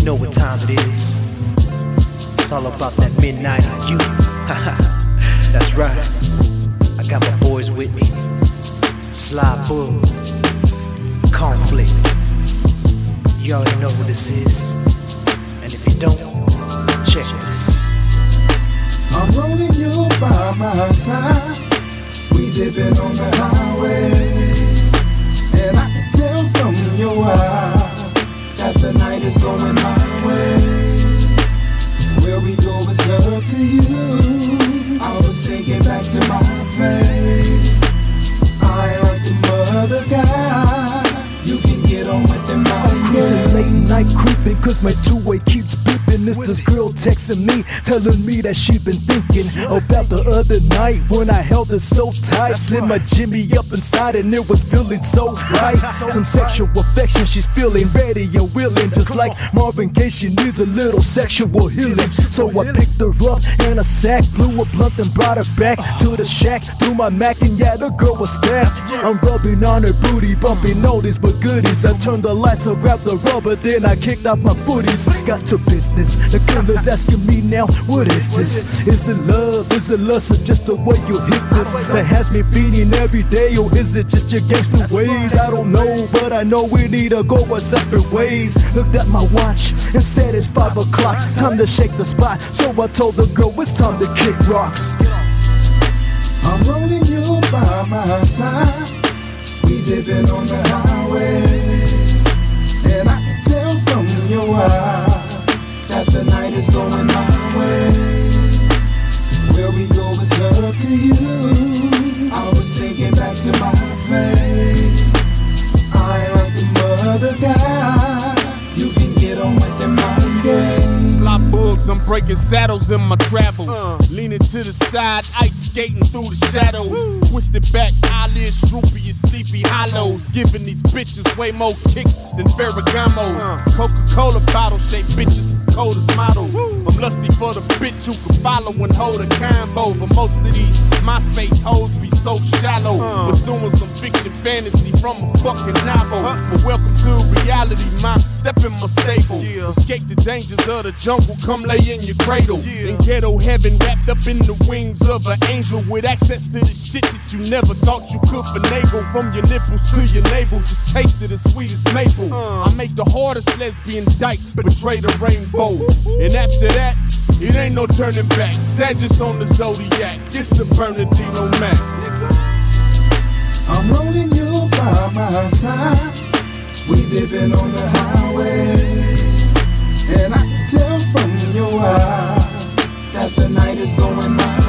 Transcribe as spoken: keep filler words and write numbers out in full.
know what time it is. It's all about that midnight on you. That's right. I got my boys with me. Sly Bull, Conflict. You already know what this is. And if you don't, check this. I'm rolling you by my side. We dipping on the highway. And I can tell from your eye that the night is going my way. Where we go is up to you. I was thinking back to my place. I am the mother guy. You can get on with the night. Cruising late night creeping, cause my two-way keeps beeping. It's this girl texting me, telling me that she been thinking about the other night when I held her so tight. Slid my Jimmy up inside and it was feeling so right. Some sexual affection, she's feeling ready and willing. Just like Marvin Gaye, she needs a little sexual healing. So I picked her up in a sack, blew a blunt and brought her back to the shack. Threw my Mac and yeah, the girl was stabbed. I'm rubbing on her booty, bumping oldies but goodies. I turned the lights and grabbed the rubber, then I kicked off my footies. Got to business, the killer's asking me now, what is this? Is it love, is it lust, or just the way you hit this? That has me feeding every day, or is it just your gangster ways? I don't know, but I know we need to go our separate ways. Looked at my watch and said it's five o'clock, time to shake the spot. So I told the girl it's time to kick rocks. I'm rolling you by my side. We dipping on the highway. And I can tell from your eye that the night is going my way. Where we go is up to you. I was thinking back to my place. I am the mother guy. You can get on with the mind game. Slop bugs, I'm breaking saddles in my travel. Uh. Leaning to the side, ice skating through the shadows. Woo. Twisted back, eyelids droopy and sleepy hollows. Giving these bitches way more kicks than Ferragamos. Uh. Coca-Cola bottle shaped bitches as cold as models. Woo. I'm lusty for the bitch who can follow and hold a combo. But most of these MySpace hoes be so shallow. Uh. Pursuing some fiction fantasy from a fucking novel. Uh. But welcome to reality, my step in my stable. Yeah. Escape the dangers of the jungle, come lay in your cradle. Yeah. In ghetto heaven, wrapped up in the wings of an angel, with access to the shit that you never thought you could finagle. From your nipples to your navel, just taste it as sweet as maple. Uh. I make the hardest lesbian dyke betray the rainbow. And after that, it ain't no turning back. Sagittarius on the Zodiac, it's the Bernardino Mac. I'm rolling you by my side. We dipping on the highway. And I can tell from your eye that the night is going my